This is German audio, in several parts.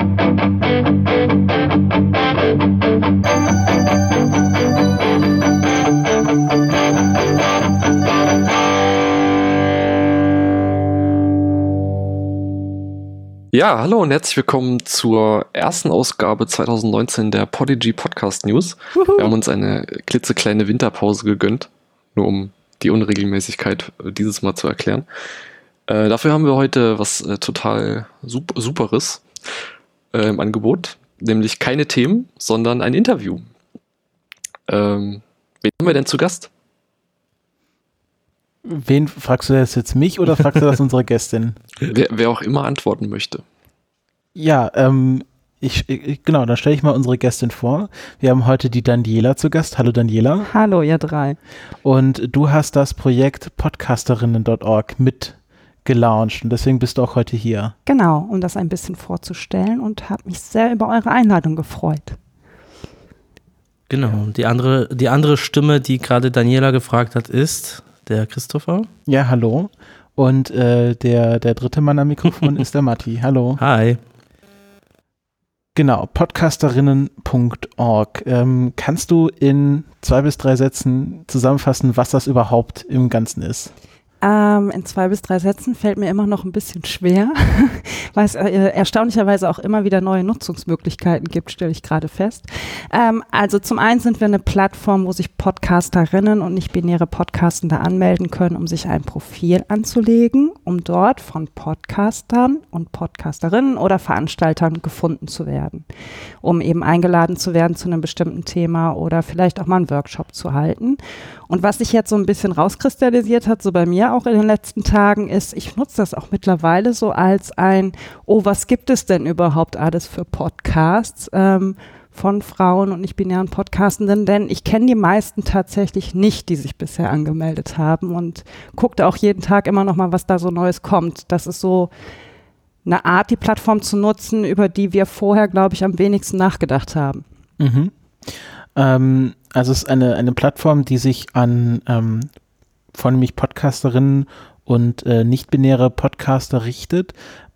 Ja, hallo und herzlich willkommen zur ersten Ausgabe 2019 der Podigy Podcast News. Wir haben uns eine klitzekleine Winterpause gegönnt, nur um die Unregelmäßigkeit dieses Mal zu erklären. Dafür haben wir heute was total Superes im Angebot, nämlich keine Themen, sondern ein Interview. Wen haben wir denn zu Gast? Wen fragst du das jetzt, mich oder fragst du das unsere Gästin? Wer auch immer antworten möchte. Ja, genau, dann stelle ich mal unsere Gästin vor. Wir haben heute die Daniela zu Gast. Hallo Daniela. Hallo ihr drei. Und du hast das Projekt Podcasterinnen.org mit gelauncht und deswegen bist du auch heute hier. Genau, um das ein bisschen vorzustellen und habe mich sehr über eure Einladung gefreut. Genau, die andere Stimme, die gerade Daniela gefragt hat, ist der Christopher. Ja, hallo. Und der dritte Mann am Mikrofon ist der Matti. Hallo. Hi. Genau, Podcasterinnen.org. Kannst du in 2 bis 3 Sätzen zusammenfassen, was das überhaupt im Ganzen ist? In 2 bis 3 Sätzen fällt mir immer noch ein bisschen schwer, weil es erstaunlicherweise auch immer wieder neue Nutzungsmöglichkeiten gibt, stelle ich gerade fest. Also zum einen sind wir eine Plattform, wo sich Podcasterinnen und nicht-binäre Podcastende anmelden können, um sich ein Profil anzulegen, um dort von Podcastern und Podcasterinnen oder Veranstaltern gefunden zu werden, um eben eingeladen zu werden zu einem bestimmten Thema oder vielleicht auch mal einen Workshop zu halten. Und was sich jetzt so ein bisschen rauskristallisiert hat, so bei mir auch in den letzten Tagen, ist, ich nutze das auch mittlerweile so als was gibt es denn überhaupt alles für Podcasts von Frauen und nicht-binären Podcastenden, denn ich kenne die meisten tatsächlich nicht, die sich bisher angemeldet haben und guckte auch jeden Tag immer noch mal, was da so Neues kommt. Das ist so eine Art, die Plattform zu nutzen, über die wir vorher, glaube ich, am wenigsten nachgedacht haben. Mhm. Also es ist eine Plattform, die sich an vornehmlich Podcasterinnen und nicht-binäre Podcaster richtet.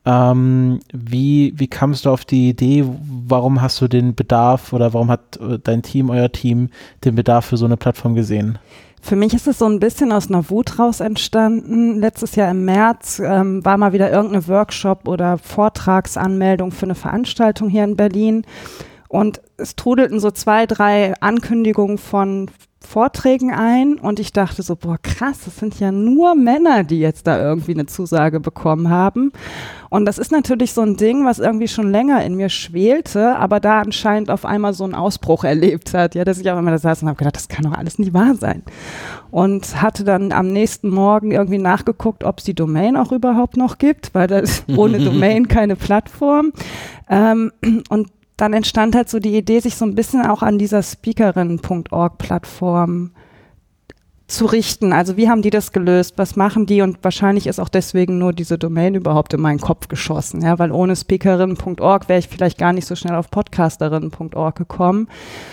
Wie kamst du auf die Idee? Warum hast du den Bedarf oder warum hat euer Team den Bedarf für so eine Plattform gesehen? Für mich ist es so ein bisschen aus einer Wut raus entstanden. Letztes Jahr im März war mal wieder irgendeine Workshop- oder Vortragsanmeldung für eine Veranstaltung hier in Berlin. Und es trudelten so 2, 3 Ankündigungen von Vorträgen ein und ich dachte so, boah krass, das sind ja nur Männer, die jetzt da irgendwie eine Zusage bekommen haben. Und das ist natürlich so ein Ding, was irgendwie schon länger in mir schwelte, aber da anscheinend auf einmal so einen Ausbruch erlebt hat, ja, dass ich auch immer da saß und habe gedacht, das kann doch alles nicht wahr sein. Und hatte dann am nächsten Morgen irgendwie nachgeguckt, ob es die Domain auch überhaupt noch gibt, weil das ohne Domain keine Plattform. Und dann entstand halt so die Idee, sich so ein bisschen auch an dieser Speakerinnen.org-Plattform zu richten. Also wie haben die das gelöst? Was machen die? Und wahrscheinlich ist auch deswegen nur diese Domain überhaupt in meinen Kopf geschossen, ja, weil ohne Speakerinnen.org wäre ich vielleicht gar nicht so schnell auf Podcasterinnen.org gekommen.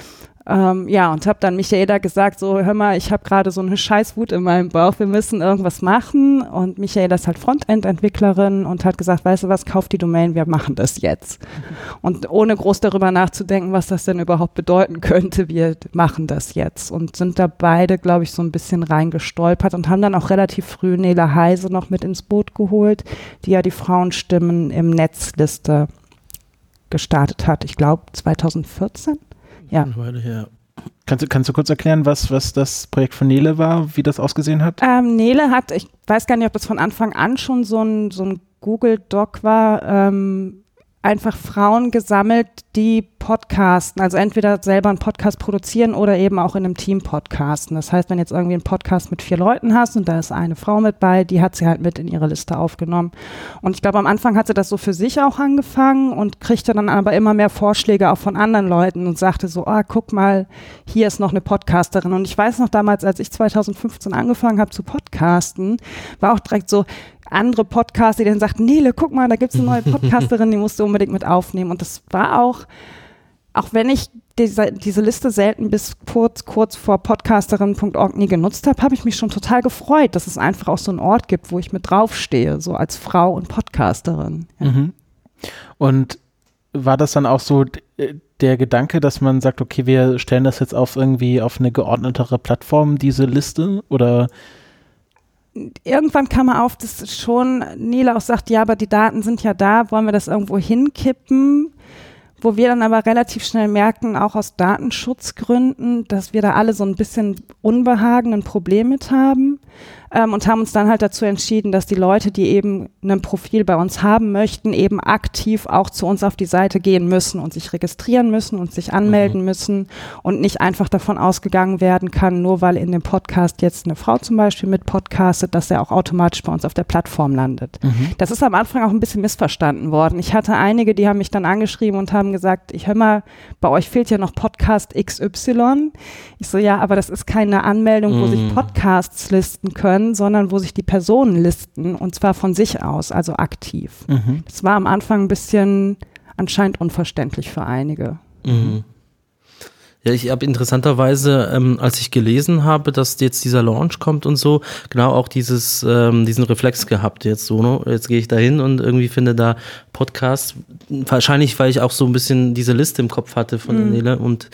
Und habe dann Michaela gesagt, so hör mal, ich habe gerade so eine Scheißwut in meinem Bauch, wir müssen irgendwas machen und Michaela ist halt Frontend-Entwicklerin und hat gesagt, weißt du was, kauf die Domain, wir machen das jetzt. Und ohne groß darüber nachzudenken, was das denn überhaupt bedeuten könnte, wir machen das jetzt und sind da beide, glaube ich, so ein bisschen reingestolpert und haben dann auch relativ früh Nele Heise noch mit ins Boot geholt, die ja die Frauenstimmen im Netzliste gestartet hat, ich glaube 2014. Ja. Kannst du kurz erklären, was das Projekt von Nele war, wie das ausgesehen hat? Nele hat, ich weiß gar nicht, ob das von Anfang an schon so ein Google-Doc war, einfach Frauen gesammelt, die podcasten, also entweder selber einen Podcast produzieren oder eben auch in einem Team podcasten. Das heißt, wenn jetzt irgendwie einen Podcast mit 4 Leuten hast und da ist eine Frau mit bei, die hat sie halt mit in ihre Liste aufgenommen. Und ich glaube, am Anfang hat sie das so für sich auch angefangen und kriegte dann aber immer mehr Vorschläge auch von anderen Leuten und sagte so, guck mal, hier ist noch eine Podcasterin. Und ich weiß noch damals, als ich 2015 angefangen habe zu podcasten, war auch direkt so, andere Podcaster, die dann sagten, Nele, guck mal, da gibt es eine neue Podcasterin, die musst du unbedingt mit aufnehmen. Und das war auch wenn ich diese Liste selten bis kurz vor podcasterin.org nie genutzt habe, habe ich mich schon total gefreut, dass es einfach auch so einen Ort gibt, wo ich mit draufstehe, so als Frau und Podcasterin. Ja. Mhm. Und war das dann auch so der Gedanke, dass man sagt, okay, wir stellen das jetzt auf eine geordnetere Plattform, diese Liste, oder? Irgendwann kam er auf, dass schon Nele auch sagt, ja, aber die Daten sind ja da, wollen wir das irgendwo hinkippen? Wo wir dann aber relativ schnell merken, auch aus Datenschutzgründen, dass wir da alle so ein bisschen Unbehagen, ein Problem mit haben, und haben uns dann halt dazu entschieden, dass die Leute, die eben ein Profil bei uns haben möchten, eben aktiv auch zu uns auf die Seite gehen müssen und sich registrieren müssen und sich anmelden müssen und nicht einfach davon ausgegangen werden kann, nur weil in dem Podcast jetzt eine Frau zum Beispiel mit podcastet, dass er auch automatisch bei uns auf der Plattform landet. Das ist am Anfang auch ein bisschen missverstanden worden. Ich hatte einige, die haben mich dann angeschrieben und haben gesagt, ich hör mal, bei euch fehlt ja noch Podcast XY. Ich so, ja, aber das ist keine Anmeldung, wo sich Podcasts listen können, sondern wo sich die Personen listen, und zwar von sich aus, also aktiv. Das war am Anfang ein bisschen anscheinend unverständlich für einige. Ja, ich habe interessanterweise, als ich gelesen habe, dass jetzt dieser Launch kommt und so, genau auch diesen Reflex gehabt jetzt so, ne? Jetzt gehe ich da hin und irgendwie finde da Podcasts, wahrscheinlich, weil ich auch so ein bisschen diese Liste im Kopf hatte von Daniela und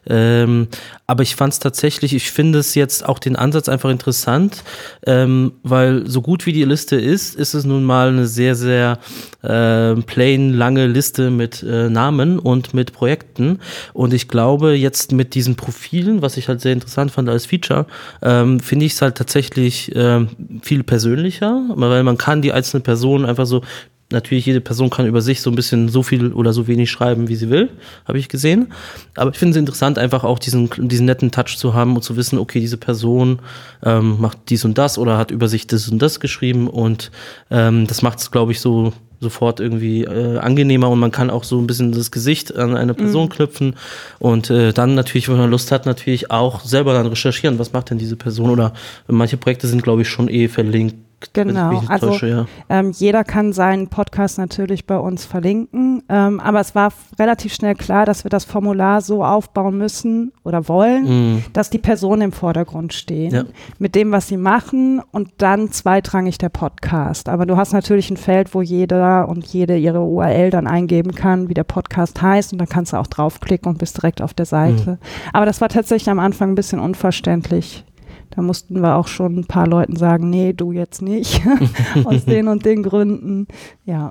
aber ich fand es tatsächlich, ich finde es jetzt auch den Ansatz einfach interessant, weil so gut wie die Liste ist es nun mal eine sehr, sehr plain lange Liste mit Namen und mit Projekten, und ich glaube jetzt mit diesen Profilen, was ich halt sehr interessant fand als Feature, finde ich es halt tatsächlich viel persönlicher, weil man kann die einzelne Person einfach so, natürlich jede Person kann über sich so ein bisschen so viel oder so wenig schreiben, wie sie will, habe ich gesehen, aber ich finde es interessant, einfach auch diesen netten Touch zu haben und zu wissen, okay, diese Person macht dies und das oder hat über sich das und das geschrieben, und das macht es, glaube ich, so sofort irgendwie angenehmer, und man kann auch so ein bisschen das Gesicht an eine Person knüpfen und dann natürlich, wenn man Lust hat, natürlich auch selber dann recherchieren, was macht denn diese Person, oder manche Projekte sind, glaube ich, schon verlinkt. Genau, also jeder kann seinen Podcast natürlich bei uns verlinken, aber es war relativ schnell klar, dass wir das Formular so aufbauen müssen oder wollen, dass die Personen im Vordergrund stehen, mit dem, was sie machen, und dann zweitrangig der Podcast. Aber du hast natürlich ein Feld, wo jeder und jede ihre URL dann eingeben kann, wie der Podcast heißt, und dann kannst du auch draufklicken und bist direkt auf der Seite. Aber das war tatsächlich am Anfang ein bisschen unverständlich. Da mussten wir auch schon ein paar Leuten sagen, nee, du jetzt nicht, aus den und den Gründen, ja.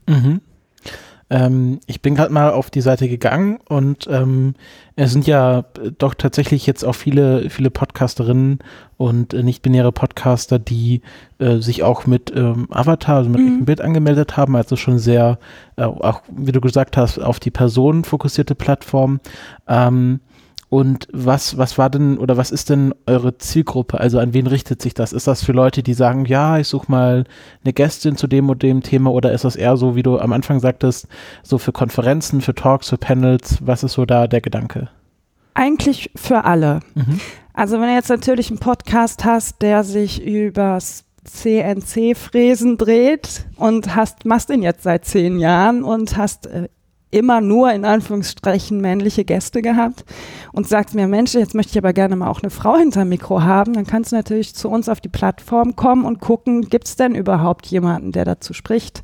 Ich bin gerade mal auf die Seite gegangen, und es sind ja doch tatsächlich jetzt auch viele Podcasterinnen und nicht-binäre Podcaster, die sich auch mit Avatar, also mit echtem Bild angemeldet haben, also schon sehr, auch wie du gesagt hast, auf die Person fokussierte Plattform. Und was war denn, oder was ist denn eure Zielgruppe? Also an wen richtet sich das? Ist das für Leute, die sagen, ja, ich suche mal eine Gästin zu dem und dem Thema, oder ist das eher so, wie du am Anfang sagtest, so für Konferenzen, für Talks, für Panels? Was ist so da der Gedanke? Eigentlich für alle. Also wenn du jetzt natürlich einen Podcast hast, der sich übers CNC-Fräsen dreht und machst den jetzt seit 10 Jahren und hast immer nur in Anführungsstrichen männliche Gäste gehabt und sagst mir, Mensch, jetzt möchte ich aber gerne mal auch eine Frau hinterm Mikro haben, dann kannst du natürlich zu uns auf die Plattform kommen und gucken, gibt es denn überhaupt jemanden, der dazu spricht?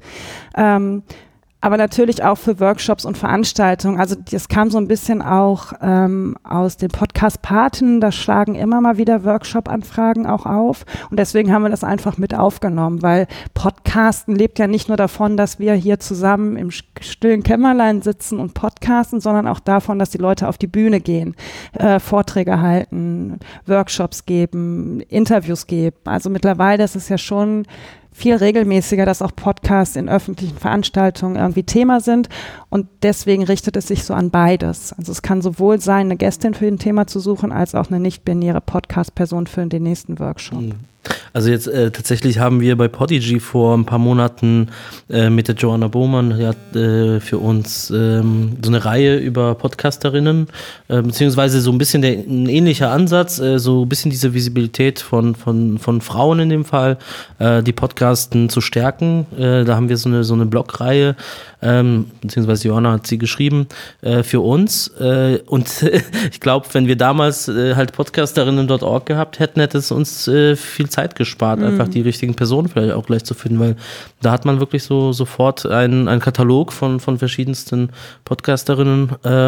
Aber natürlich auch für Workshops und Veranstaltungen. Also das kam so ein bisschen auch aus den Podcast-Paten, da schlagen immer mal wieder Workshop-Anfragen auch auf, und deswegen haben wir das einfach mit aufgenommen, weil Podcasten lebt ja nicht nur davon, dass wir hier zusammen im stillen Kämmerlein sitzen und podcasten, sondern auch davon, dass die Leute auf die Bühne gehen, Vorträge halten, Workshops geben, Interviews geben. Also mittlerweile ist es ja schon viel regelmäßiger, dass auch Podcasts in öffentlichen Veranstaltungen irgendwie Thema sind, und deswegen richtet es sich so an beides. Also es kann sowohl sein, eine Gästin für ein Thema zu suchen, als auch eine nicht-binäre Podcast-Person für den nächsten Workshop. Also jetzt tatsächlich haben wir bei Podigy vor ein paar Monaten mit der Joanna Bohmann für uns so eine Reihe über Podcasterinnen, beziehungsweise so ein bisschen ein ähnlicher Ansatz, so ein bisschen diese Visibilität von Frauen in dem Fall, die Podcasten zu stärken. Da haben wir so eine Blogreihe, beziehungsweise Joanna hat sie geschrieben, für uns. Und ich glaube, wenn wir damals halt Podcasterinnen.org gehabt hätten, hätte es uns viel Zeit gespart, einfach die richtigen Personen vielleicht auch gleich zu finden, weil da hat man wirklich so sofort einen Katalog von verschiedensten Podcasterinnen.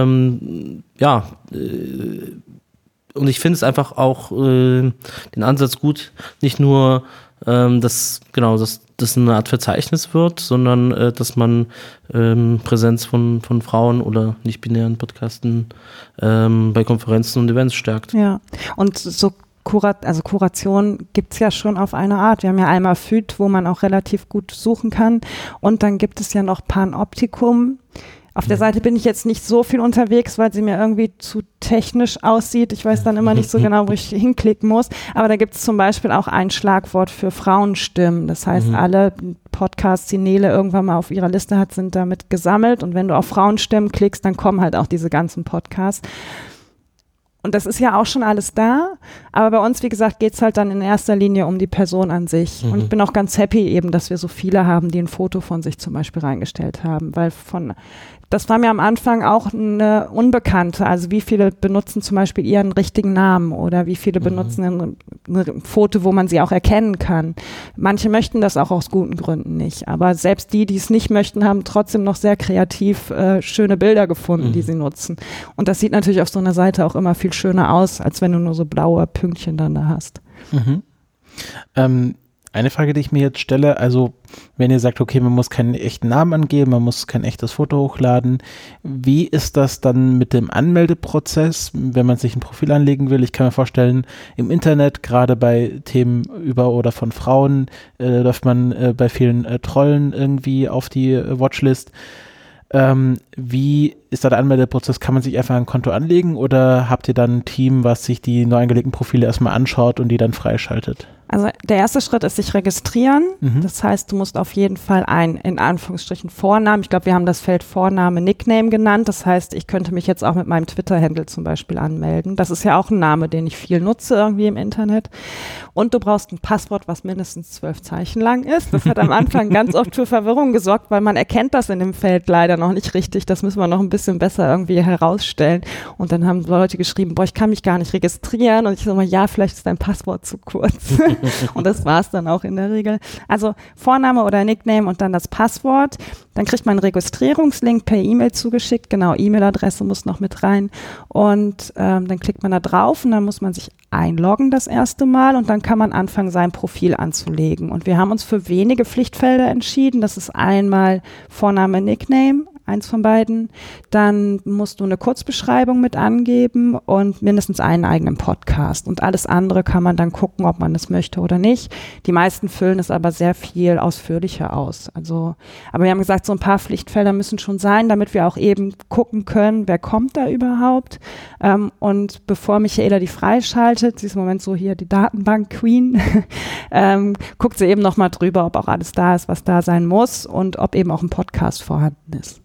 Und ich finde es einfach auch den Ansatz gut, nicht nur, dass das eine Art Verzeichnis wird, sondern dass man Präsenz von Frauen oder nicht-binären Podcasten bei Konferenzen und Events stärkt. Ja, und so Kuration gibt es ja schon auf eine Art. Wir haben ja einmal FÜD, wo man auch relativ gut suchen kann, und dann gibt es ja noch Panoptikum. Auf der Seite bin ich jetzt nicht so viel unterwegs, weil sie mir irgendwie zu technisch aussieht. Ich weiß dann immer nicht so genau, wo ich hinklicken muss. Aber da gibt es zum Beispiel auch ein Schlagwort für Frauenstimmen. Das heißt, alle Podcasts, die Nele irgendwann mal auf ihrer Liste hat, sind damit gesammelt. Und wenn du auf Frauenstimmen klickst, dann kommen halt auch diese ganzen Podcasts. Und das ist ja auch schon alles da, aber bei uns, wie gesagt, geht es halt dann in erster Linie um die Person an sich. Und ich bin auch ganz happy eben, dass wir so viele haben, die ein Foto von sich zum Beispiel reingestellt haben, weil das war mir am Anfang auch eine Unbekannte. Also wie viele benutzen zum Beispiel ihren richtigen Namen oder wie viele benutzen ein Foto, wo man sie auch erkennen kann. Manche möchten das auch aus guten Gründen nicht, aber selbst die es nicht möchten, haben trotzdem noch sehr kreativ schöne Bilder gefunden, die sie nutzen. Und das sieht natürlich auf so einer Seite auch immer viel schöner aus, als wenn du nur so blaue Pünktchen dann da hast. Eine Frage, die ich mir jetzt stelle, also wenn ihr sagt, okay, man muss keinen echten Namen angeben, man muss kein echtes Foto hochladen, wie ist das dann mit dem Anmeldeprozess, wenn man sich ein Profil anlegen will? Ich kann mir vorstellen, im Internet, gerade bei Themen über oder von Frauen, läuft man bei vielen Trollen irgendwie auf die Watchlist. Wie ist da der Anmeldeprozess? Kann man sich einfach ein Konto anlegen oder habt ihr dann ein Team, was sich die neu angelegten Profile erstmal anschaut und die dann freischaltet? Also der erste Schritt ist sich registrieren. Das heißt, du musst auf jeden Fall einen, in Anführungsstrichen, Vornamen. Ich glaube, wir haben das Feld Vorname, Nickname genannt. Das heißt, ich könnte mich jetzt auch mit meinem Twitter-Handle zum Beispiel anmelden. Das ist ja auch ein Name, den ich viel nutze irgendwie im Internet. Und du brauchst ein Passwort, was mindestens 12 Zeichen lang ist. Das hat am Anfang ganz oft für Verwirrung gesorgt, weil man erkennt das in dem Feld leider noch nicht richtig. Das müssen wir noch ein bisschen besser irgendwie herausstellen. Und dann haben Leute geschrieben, ich kann mich gar nicht registrieren. Und ich sage mal, ja, vielleicht ist dein Passwort zu kurz. Und das war es dann auch in der Regel. Also Vorname oder Nickname und dann das Passwort. Dann kriegt man einen Registrierungslink per E-Mail zugeschickt. Genau, E-Mail-Adresse muss noch mit rein. Und dann klickt man da drauf und dann muss man sich einloggen das erste Mal und dann kann man anfangen, sein Profil anzulegen. Und wir haben uns für wenige Pflichtfelder entschieden. Das ist einmal Vorname, Nickname, eins von beiden. Dann musst du eine Kurzbeschreibung mit angeben und mindestens einen eigenen Podcast. Und alles andere kann man dann gucken, ob man das möchte oder nicht. Die meisten füllen es aber sehr viel ausführlicher aus. Aber wir haben gesagt, so ein paar Pflichtfelder müssen schon sein, damit wir auch eben gucken können, wer kommt da überhaupt. Und bevor Michaela die freischaltet, sie ist im Moment so hier die Datenbank-Queen, guckt sie eben nochmal drüber, ob auch alles da ist, was da sein muss und ob eben auch ein Podcast vorhanden ist.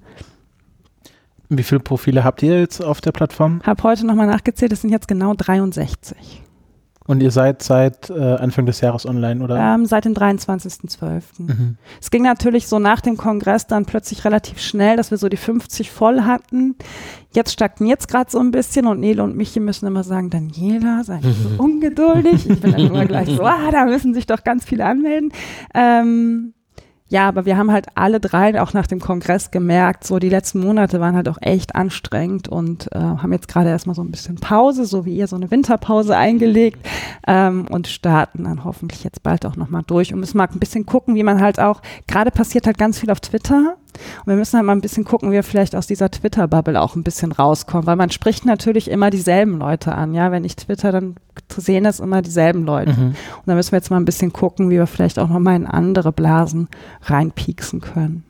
Wie viele Profile habt ihr jetzt auf der Plattform? Habe heute nochmal nachgezählt, es sind jetzt genau 63. Und ihr seid seit Anfang des Jahres online, oder? Seit dem 23.12. Es ging natürlich so nach dem Kongress dann plötzlich relativ schnell, dass wir so die 50 voll hatten. Jetzt stagniert es gerade so ein bisschen und Nele und Michi müssen immer sagen, Daniela, sei nicht so ungeduldig. Ich bin dann immer gleich so, da müssen sich doch ganz viele anmelden. Ja, aber wir haben halt alle drei auch nach dem Kongress gemerkt, so die letzten Monate waren halt auch echt anstrengend und haben jetzt gerade erstmal so ein bisschen Pause, so wie ihr, so eine Winterpause eingelegt und starten dann hoffentlich jetzt bald auch nochmal durch und müssen mal ein bisschen gucken, wie man halt auch, gerade passiert halt ganz viel auf Twitter. Und wir müssen halt mal ein bisschen gucken, wie wir vielleicht aus dieser Twitter-Bubble auch ein bisschen rauskommen, weil man spricht natürlich immer dieselben Leute an, ja, wenn ich Twitter, dann sehen das immer dieselben Leute. Und da müssen wir jetzt mal ein bisschen gucken, wie wir vielleicht auch nochmal in andere Blasen reinpieksen können.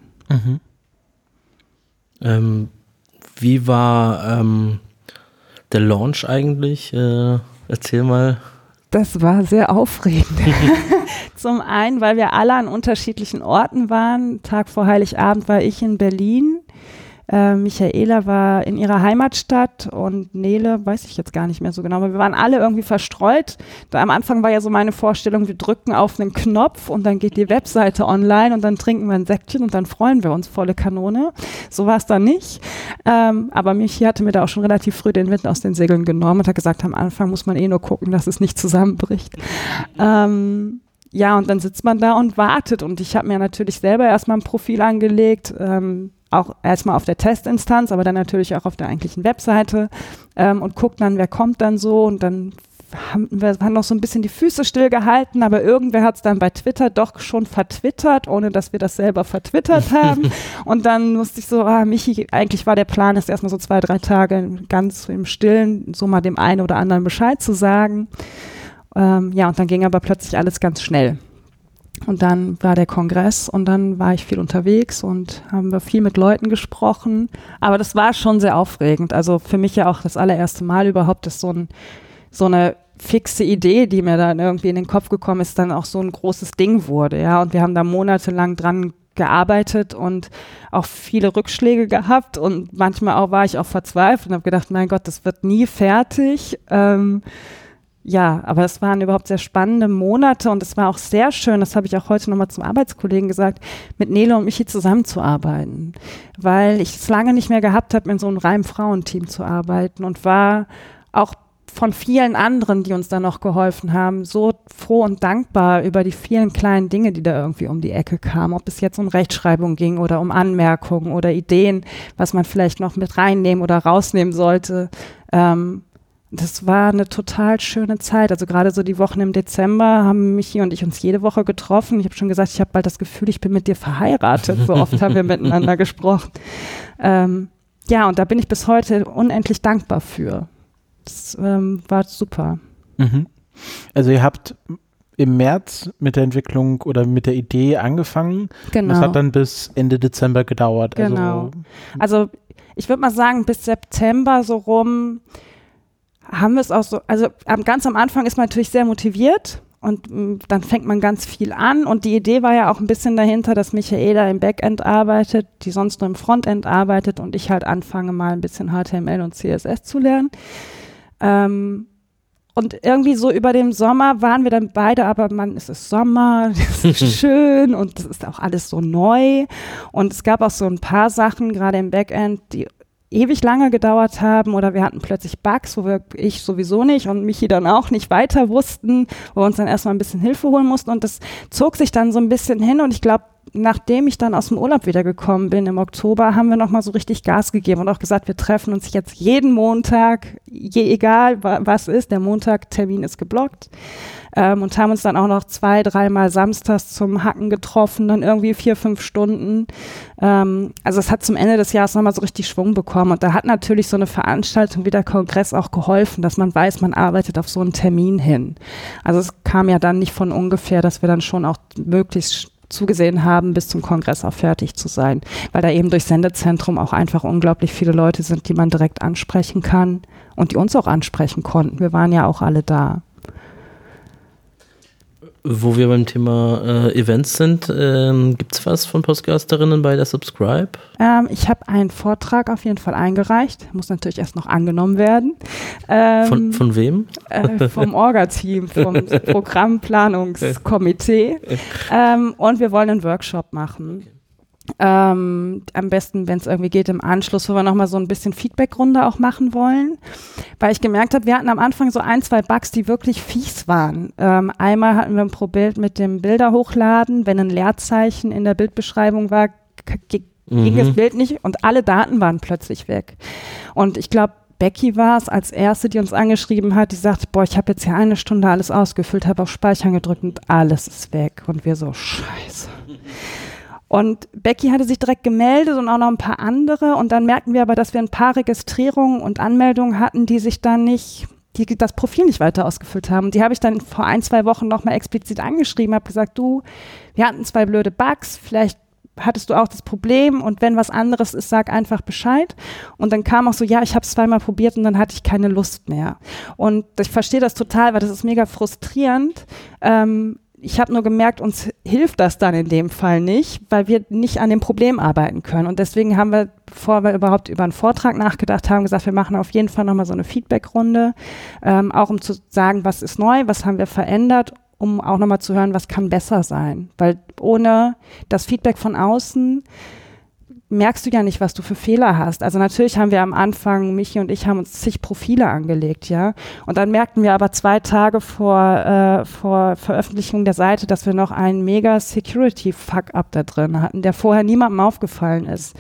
Wie war der Launch eigentlich? Erzähl mal. Das war sehr aufregend. Zum einen, weil wir alle an unterschiedlichen Orten waren. Tag vor Heiligabend war ich in Berlin. Michaela war in ihrer Heimatstadt und Nele, weiß ich jetzt gar nicht mehr so genau, aber wir waren alle irgendwie verstreut. Am Anfang war ja so meine Vorstellung, wir drücken auf einen Knopf und dann geht die Webseite online und dann trinken wir ein Säckchen und dann freuen wir uns volle Kanone. So war es dann nicht. Aber Michi hatte mir da auch schon relativ früh den Wind aus den Segeln genommen und hat gesagt, am Anfang muss man nur gucken, dass es nicht zusammenbricht. Ja, und dann sitzt man da und wartet. Und ich habe mir natürlich selber erstmal ein Profil angelegt, auch erstmal auf der Testinstanz, aber dann natürlich auch auf der eigentlichen Webseite und guckt dann, wer kommt dann so. Und dann haben noch so ein bisschen die Füße stillgehalten, aber irgendwer hat es dann bei Twitter doch schon vertwittert, ohne dass wir das selber vertwittert haben. Und dann musste ich so, Michi, eigentlich war der Plan, ist erstmal so 2-3 Tage ganz im Stillen, so mal dem einen oder anderen Bescheid zu sagen. Ja, und dann ging aber plötzlich alles ganz schnell. Und dann war der Kongress und dann war ich viel unterwegs und haben wir viel mit Leuten gesprochen. Aber das war schon sehr aufregend. Also für mich ja auch das allererste Mal überhaupt, dass so eine fixe Idee, die mir dann irgendwie in den Kopf gekommen ist, dann auch so ein großes Ding wurde. Ja, und wir haben da monatelang dran gearbeitet und auch viele Rückschläge gehabt und manchmal auch war ich auch verzweifelt und habe gedacht, mein Gott, das wird nie fertig. Ja, aber es waren überhaupt sehr spannende Monate und es war auch sehr schön, das habe ich auch heute nochmal zum Arbeitskollegen gesagt, mit Nele und Michi zusammenzuarbeiten, weil ich es lange nicht mehr gehabt habe, in so einem reinen Frauenteam zu arbeiten und war auch von vielen anderen, die uns da noch geholfen haben, so froh und dankbar über die vielen kleinen Dinge, die da irgendwie um die Ecke kamen, ob es jetzt um Rechtschreibung ging oder um Anmerkungen oder Ideen, was man vielleicht noch mit reinnehmen oder rausnehmen sollte. Das war eine total schöne Zeit. Also gerade so die Wochen im Dezember haben Michi und ich uns jede Woche getroffen. Ich habe schon gesagt, ich habe bald das Gefühl, ich bin mit dir verheiratet. So oft haben wir miteinander gesprochen. Ja, und da bin ich bis heute unendlich dankbar für. Das war super. Mhm. Also ihr habt im März mit der Entwicklung oder mit der Idee angefangen. Genau. Das hat dann bis Ende Dezember gedauert. Genau. Also ich würde mal sagen, bis September so rum haben wir es auch so, also ganz am Anfang ist man natürlich sehr motiviert und dann fängt man ganz viel an und die Idee war ja auch ein bisschen dahinter, dass Michaela im Backend arbeitet, die sonst nur im Frontend arbeitet und ich halt anfange mal ein bisschen HTML und CSS zu lernen. Und irgendwie so über den Sommer waren wir dann beide, aber es ist Sommer, es ist schön und es ist auch alles so neu und es gab auch so ein paar Sachen, gerade im Backend, die ewig lange gedauert haben oder wir hatten plötzlich Bugs, ich sowieso nicht und Michi dann auch nicht weiter wussten, wo wir uns dann erstmal ein bisschen Hilfe holen mussten und das zog sich dann so ein bisschen hin und ich glaube, nachdem ich dann aus dem Urlaub wiedergekommen bin im Oktober, haben wir nochmal so richtig Gas gegeben und auch gesagt, wir treffen uns jetzt jeden Montag, egal was ist, der Montag-Termin ist geblockt. Und haben uns dann auch noch 2-3 Mal samstags zum Hacken getroffen, dann irgendwie 4-5 Stunden. Also es hat zum Ende des Jahres nochmal so richtig Schwung bekommen und da hat natürlich so eine Veranstaltung wie der Kongress auch geholfen, dass man weiß, man arbeitet auf so einen Termin hin. Also es kam ja dann nicht von ungefähr, dass wir dann schon auch möglichst zugesehen haben, bis zum Kongress auch fertig zu sein, weil da eben durch Sendezentrum auch einfach unglaublich viele Leute sind, die man direkt ansprechen kann und die uns auch ansprechen konnten. Wir waren ja auch alle da. Wo wir beim Thema Events sind, gibt es was von Podcasterinnen bei der Subscribe? Ich habe einen Vortrag auf jeden Fall eingereicht, muss natürlich erst noch angenommen werden. Von wem? Vom Orga-Team, vom Programmplanungskomitee. Und wir wollen einen Workshop machen. Am besten, wenn es irgendwie geht, im Anschluss, wo wir nochmal so ein bisschen Feedback-Runde auch machen wollen, weil ich gemerkt habe, wir hatten am Anfang so 1-2 Bugs, die wirklich fies waren. Einmal hatten wir ein Pro-Bild mit dem Bilder hochladen, wenn ein Leerzeichen in der Bildbeschreibung war, ging das Bild nicht und alle Daten waren plötzlich weg. Und ich glaube, Becky war es als Erste, die uns angeschrieben hat, die sagte, boah, ich habe jetzt hier 1 Stunde alles ausgefüllt, habe auf Speichern gedrückt und alles ist weg. Und wir so, scheiße. Und Becky hatte sich direkt gemeldet und auch noch ein paar andere. Und dann merkten wir aber, dass wir ein paar Registrierungen und Anmeldungen hatten, die sich dann nicht, die das Profil nicht weiter ausgefüllt haben. Die habe ich dann vor 1-2 Wochen nochmal explizit angeschrieben, habe gesagt, du, wir hatten 2 blöde Bugs, vielleicht hattest du auch das Problem und wenn was anderes ist, sag einfach Bescheid. Und dann kam auch so, ja, ich habe es 2-mal probiert und dann hatte ich keine Lust mehr. Und ich verstehe das total, weil das ist mega frustrierend. Ich habe nur gemerkt, uns hilft das dann in dem Fall nicht, weil wir nicht an dem Problem arbeiten können. Und deswegen haben wir, bevor wir überhaupt über einen Vortrag nachgedacht haben, gesagt, wir machen auf jeden Fall nochmal so eine Feedback-Runde, auch um zu sagen, was ist neu, was haben wir verändert, um auch nochmal zu hören, was kann besser sein. Weil ohne das Feedback von außen merkst du ja nicht, was du für Fehler hast. Also natürlich haben wir am Anfang, Michi und ich haben uns zig Profile angelegt, ja. Und dann merkten wir aber 2 Tage vor Veröffentlichung der Seite, dass wir noch einen mega Security-Fuck-up da drin hatten, der vorher niemandem aufgefallen ist.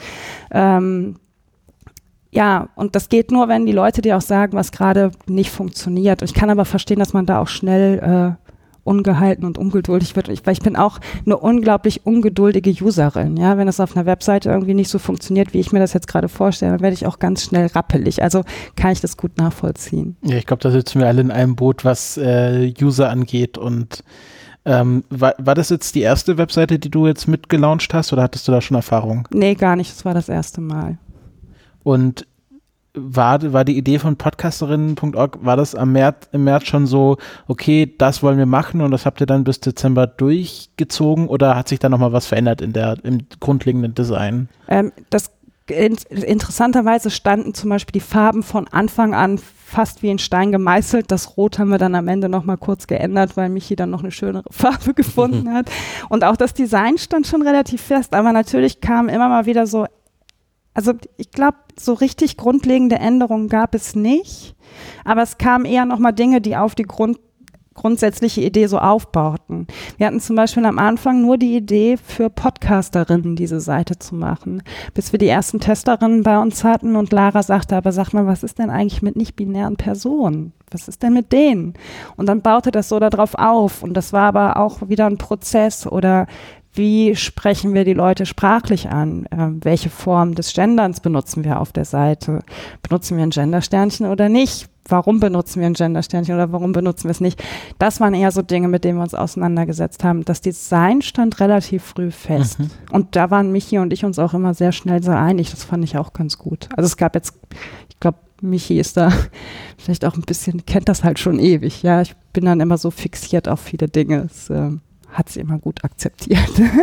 Ja, und das geht nur, wenn die Leute dir auch sagen, was gerade nicht funktioniert. Und ich kann aber verstehen, dass man da auch schnell ungehalten und ungeduldig wird, weil ich bin auch eine unglaublich ungeduldige Userin, ja, wenn das auf einer Webseite irgendwie nicht so funktioniert, wie ich mir das jetzt gerade vorstelle, dann werde ich auch ganz schnell rappelig, also kann ich das gut nachvollziehen. Ja, ich glaube, da sitzen wir alle in einem Boot, was User angeht und war das jetzt die erste Webseite, die du jetzt mitgelauncht hast oder hattest du da schon Erfahrung? Nee, gar nicht, das war das erste Mal. Und war die Idee von podcasterinnen.org, war das im März schon so, okay, das wollen wir machen und das habt ihr dann bis Dezember durchgezogen oder hat sich da nochmal was verändert im grundlegenden Design? Interessanterweise standen zum Beispiel die Farben von Anfang an fast wie in Stein gemeißelt. Das Rot haben wir dann am Ende nochmal kurz geändert, weil Michi dann noch eine schönere Farbe gefunden hat. Und auch das Design stand schon relativ fest, aber natürlich kam immer mal wieder so, also ich glaube, so richtig grundlegende Änderungen gab es nicht, aber es kamen eher nochmal Dinge, die auf die grundsätzliche Idee so aufbauten. Wir hatten zum Beispiel am Anfang nur die Idee, für Podcasterinnen diese Seite zu machen, bis wir die ersten Testerinnen bei uns hatten und Lara sagte, aber sag mal, was ist denn eigentlich mit nicht-binären Personen? Was ist denn mit denen? Und dann baute das so darauf auf und das war aber auch wieder ein Prozess oder wie sprechen wir die Leute sprachlich an? Welche Form des Genderns benutzen wir auf der Seite? Benutzen wir ein Gendersternchen oder nicht? Warum benutzen wir ein Gendersternchen oder warum benutzen wir es nicht? Das waren eher so Dinge, mit denen wir uns auseinandergesetzt haben. Das Design stand relativ früh fest. Und da waren Michi und ich uns auch immer sehr schnell sehr einig. Das fand ich auch ganz gut. Also es gab jetzt, ich glaube, Michi ist da vielleicht auch ein bisschen, kennt das halt schon ewig. Ja, ich bin dann immer so fixiert auf viele Dinge. Es, hat sie immer gut akzeptiert.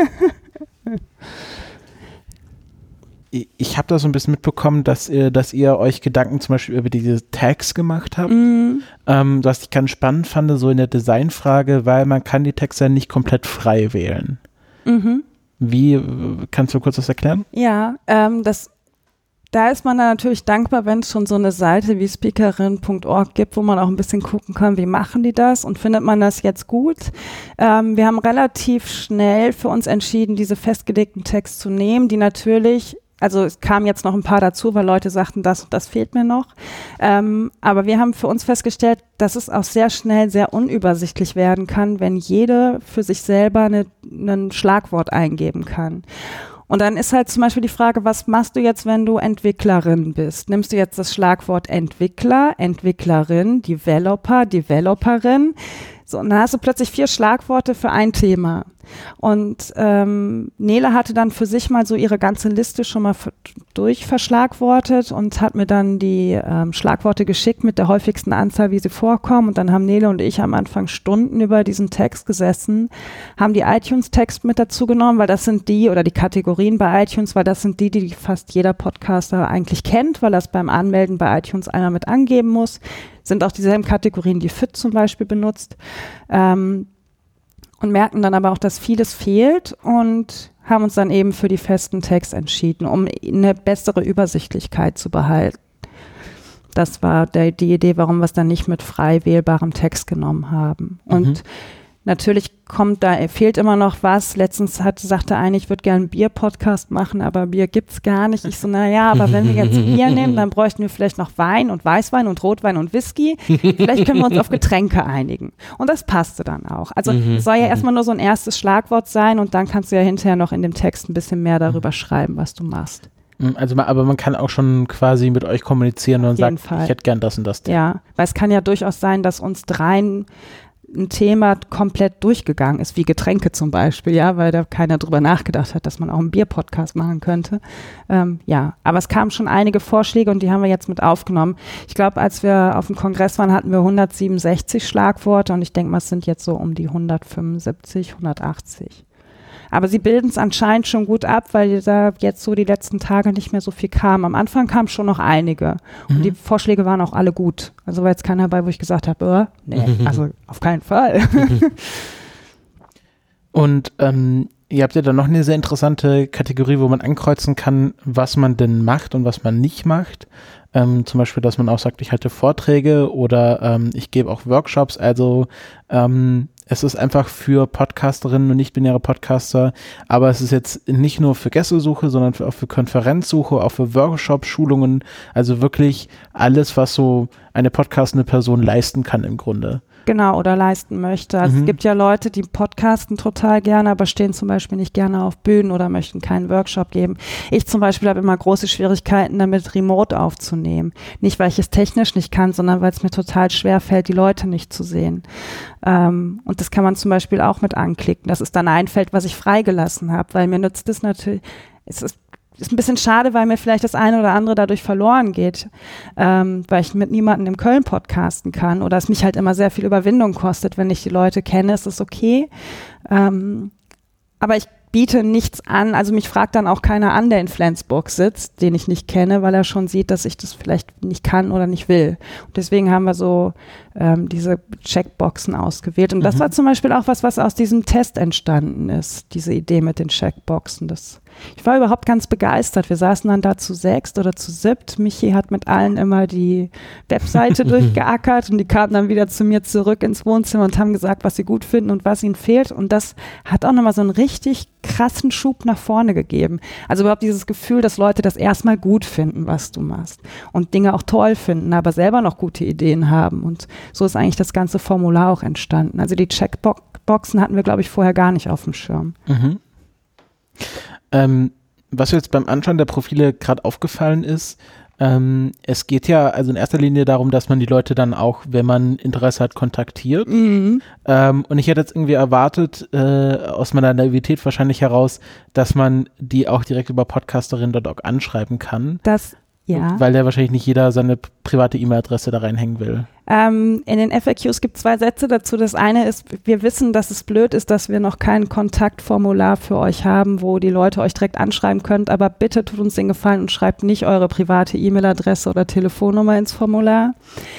Ich habe da so ein bisschen mitbekommen, dass ihr euch Gedanken zum Beispiel über diese Tags gemacht habt. Was ich ganz spannend fand, so in der Designfrage, weil man kann die Tags ja nicht komplett frei wählen. Wie, kannst du kurz was erklären? Ja, da ist man dann natürlich dankbar, wenn es schon so eine Seite wie speakerin.org gibt, wo man auch ein bisschen gucken kann, wie machen die das und findet man das jetzt gut. Wir haben relativ schnell für uns entschieden, diese festgelegten Tags zu nehmen, die natürlich, also es kamen jetzt noch ein paar dazu, weil Leute sagten, das und das fehlt mir noch. Aber wir haben für uns festgestellt, dass es auch sehr schnell sehr unübersichtlich werden kann, wenn jede für sich selber ein Schlagwort eingeben kann. Und dann ist halt zum Beispiel die Frage, was machst du jetzt, wenn du Entwicklerin bist? Nimmst du jetzt das Schlagwort Entwickler, Entwicklerin, Developer, Developerin? So, und dann hast du plötzlich 4 Schlagworte für ein Thema. Und Nele hatte dann für sich mal so ihre ganze Liste schon mal durchverschlagwortet und hat mir dann die Schlagworte geschickt mit der häufigsten Anzahl, wie sie vorkommen. Und dann haben Nele und ich am Anfang Stunden über diesen Text gesessen, haben die iTunes-Text mit dazu genommen, weil das sind die, oder die Kategorien bei iTunes, weil das sind die fast jeder Podcaster eigentlich kennt, weil er es beim Anmelden bei iTunes einmal mit angeben muss. Sind auch dieselben Kategorien, die FIT zum Beispiel benutzt. Und merken dann aber auch, dass vieles fehlt und haben uns dann eben für die festen Tags entschieden, um eine bessere Übersichtlichkeit zu behalten. Das war die Idee, warum wir es dann nicht mit frei wählbarem Text genommen haben. Und natürlich fehlt immer noch was. Letztens sagte eine, ich würde gerne einen Bier-Podcast machen, aber Bier gibt's gar nicht. Ich so, naja, aber wenn wir jetzt Bier nehmen, dann bräuchten wir vielleicht noch Wein und Weißwein und Rotwein und Whisky. Vielleicht können wir uns auf Getränke einigen. Und das passte dann auch. Also es soll ja erstmal nur so ein erstes Schlagwort sein und dann kannst du ja hinterher noch in dem Text ein bisschen mehr darüber schreiben, was du machst. Also, aber man kann auch schon quasi mit euch kommunizieren und sagt, ich hätte gern das und das. Ja, weil es kann ja durchaus sein, dass uns dreien ein Thema komplett durchgegangen ist, wie Getränke zum Beispiel, ja, weil da keiner drüber nachgedacht hat, dass man auch einen Bier-Podcast machen könnte. Ja, aber es kamen schon einige Vorschläge und die haben wir jetzt mit aufgenommen. Ich glaube, als wir auf dem Kongress waren, hatten wir 167 Schlagworte und ich denke mal, es sind jetzt so um die 175, 180. Aber sie bilden es anscheinend schon gut ab, weil da jetzt so die letzten Tage nicht mehr so viel kam. Am Anfang kamen schon noch einige. Und die Vorschläge waren auch alle gut. Also war jetzt keiner dabei, wo ich gesagt habe, nee, also auf keinen Fall. Und Ihr habt ja dann noch eine sehr interessante Kategorie, wo man ankreuzen kann, was man denn macht und was man nicht macht. Zum Beispiel, dass man auch sagt, ich halte Vorträge oder ich gebe auch Workshops. Also es ist einfach für Podcasterinnen und nicht-binäre Podcaster, aber es ist jetzt nicht nur für Gästesuche, sondern auch für Konferenzsuche, auch für Workshop-Schulungen, also wirklich alles, was so eine podcastende Person leisten kann im Grunde. Genau, oder leisten möchte. Also es gibt ja Leute, die podcasten total gerne, aber stehen zum Beispiel nicht gerne auf Bühnen oder möchten keinen Workshop geben. Ich zum Beispiel habe immer große Schwierigkeiten damit, remote aufzunehmen. Nicht, weil ich es technisch nicht kann, sondern weil es mir total schwer fällt, die Leute nicht zu sehen. Und das kann man zum Beispiel auch mit anklicken. Das ist dann ein Feld, was ich freigelassen habe, weil mir nützt es natürlich, es ist ein bisschen schade, weil mir vielleicht das eine oder andere dadurch verloren geht, weil ich mit niemandem in Köln podcasten kann oder es mich halt immer sehr viel Überwindung kostet. Wenn ich die Leute kenne, ist es okay. Aber ich biete nichts an, also mich fragt dann auch keiner an, der in Flensburg sitzt, den ich nicht kenne, weil er schon sieht, dass ich das vielleicht nicht kann oder nicht will. Und deswegen haben wir so diese Checkboxen ausgewählt. Und das war zum Beispiel auch was aus diesem Test entstanden ist, diese Idee mit den Checkboxen. Ich war überhaupt ganz begeistert. Wir saßen dann da zu 6 oder zu 7. Michi hat mit allen immer die Webseite durchgeackert und die kamen dann wieder zu mir zurück ins Wohnzimmer und haben gesagt, was sie gut finden und was ihnen fehlt. Und das hat auch nochmal so einen richtig krassen Schub nach vorne gegeben. Also überhaupt dieses Gefühl, dass Leute das erstmal gut finden, was du machst und Dinge auch toll finden, aber selber noch gute Ideen haben. Und so ist eigentlich das ganze Formular auch entstanden. Also die Checkboxen hatten wir, glaube ich, vorher gar nicht auf dem Schirm. Was jetzt beim Anschauen der Profile gerade aufgefallen ist, es geht ja also in erster Linie darum, dass man die Leute dann auch, wenn man Interesse hat, kontaktiert. Und ich hätte jetzt irgendwie erwartet, aus meiner Naivität wahrscheinlich heraus, dass man die auch direkt über podcasterin.org anschreiben kann. Ja. Weil ja wahrscheinlich nicht jeder seine private E-Mail-Adresse da reinhängen will. In den FAQs gibt es 2 Sätze dazu. Das eine ist, wir wissen, dass es blöd ist, dass wir noch kein Kontaktformular für euch haben, wo die Leute euch direkt anschreiben könnt, aber bitte tut uns den Gefallen und schreibt nicht eure private E-Mail-Adresse oder Telefonnummer ins Formular.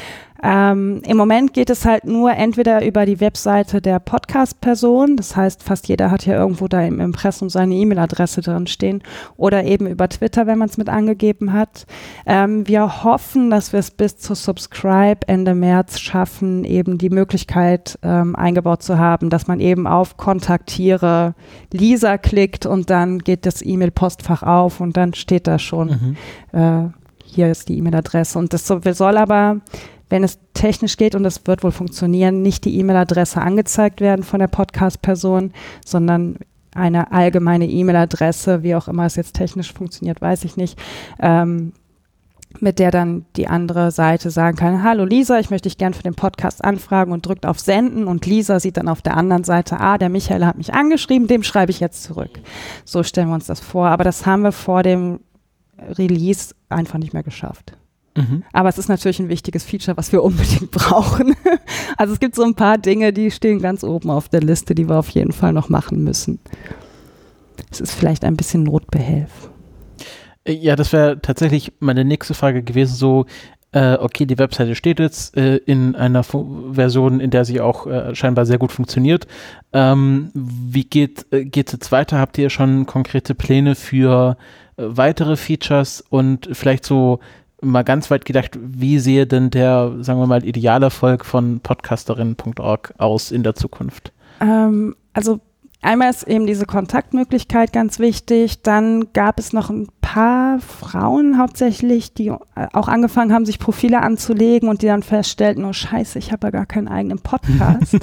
Im Moment geht es halt nur entweder über die Webseite der Podcast-Person, das heißt, fast jeder hat ja irgendwo da im Impressum seine E-Mail-Adresse drin stehen, oder eben über Twitter, wenn man es mit angegeben hat. Wir hoffen, dass wir es bis zu Subscribe Ende März schaffen, eben die Möglichkeit eingebaut zu haben, dass man eben auf Kontaktiere Lisa klickt und dann geht das E-Mail-Postfach auf und dann steht da schon, hier ist die E-Mail-Adresse. Und das soll aber, wenn es technisch geht, und das wird wohl funktionieren, nicht die E-Mail-Adresse angezeigt werden von der Podcast-Person, sondern eine allgemeine E-Mail-Adresse, wie auch immer es jetzt technisch funktioniert, weiß ich nicht, mit der dann die andere Seite sagen kann, hallo Lisa, ich möchte dich gern für den Podcast anfragen und drückt auf Senden und Lisa sieht dann auf der anderen Seite, der Michael hat mich angeschrieben, dem schreibe ich jetzt zurück. So stellen wir uns das vor, aber das haben wir vor dem Release einfach nicht mehr geschafft. Aber es ist natürlich ein wichtiges Feature, was wir unbedingt brauchen. Also es gibt so ein paar Dinge, die stehen ganz oben auf der Liste, die wir auf jeden Fall noch machen müssen. Es ist vielleicht ein bisschen Notbehelf. Ja, das wäre tatsächlich meine nächste Frage gewesen, so, okay, die Webseite steht jetzt in einer Version, in der sie auch scheinbar sehr gut funktioniert. Wie geht's jetzt weiter? Habt ihr schon konkrete Pläne für weitere Features und vielleicht so mal ganz weit gedacht, wie sehe denn der, sagen wir mal, Idealerfolg von podcasterin.org aus in der Zukunft? Also einmal ist eben diese Kontaktmöglichkeit ganz wichtig. Dann gab es noch ein paar Frauen hauptsächlich, die auch angefangen haben, sich Profile anzulegen und die dann feststellten, oh Scheiße, ich habe ja gar keinen eigenen Podcast.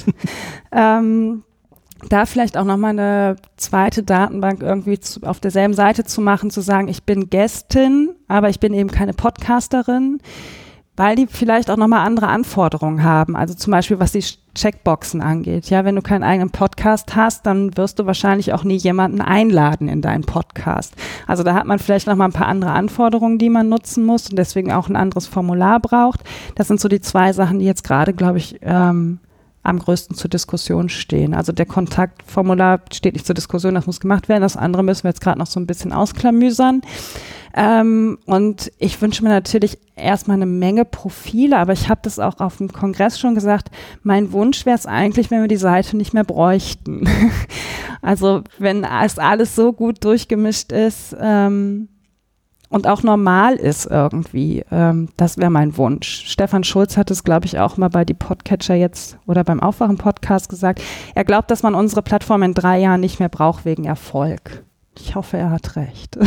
Da vielleicht auch nochmal eine zweite Datenbank irgendwie auf derselben Seite zu machen, zu sagen, ich bin Gästin, aber ich bin eben keine Podcasterin, weil die vielleicht auch nochmal andere Anforderungen haben. Also zum Beispiel, was die Checkboxen angeht. Ja, wenn du keinen eigenen Podcast hast, dann wirst du wahrscheinlich auch nie jemanden einladen in deinen Podcast. Also da hat man vielleicht nochmal ein paar andere Anforderungen, die man nutzen muss und deswegen auch ein anderes Formular braucht. Das sind so die 2 Sachen, die jetzt gerade, glaube ich, am größten zur Diskussion stehen. Also der Kontaktformular steht nicht zur Diskussion, das muss gemacht werden. Das andere müssen wir jetzt gerade noch so ein bisschen ausklamüsern. Und ich wünsche mir natürlich erstmal eine Menge Profile, aber ich habe das auch auf dem Kongress schon gesagt, mein Wunsch wäre es eigentlich, wenn wir die Seite nicht mehr bräuchten. Also wenn es alles so gut durchgemischt ist und auch normal ist irgendwie, das wäre mein Wunsch. Stefan Schulz hat es, glaube ich, auch mal bei die Podcatcher jetzt oder beim Aufwachen-Podcast gesagt. Er glaubt, dass man unsere Plattform in 3 Jahren nicht mehr braucht wegen Erfolg. Ich hoffe, er hat recht.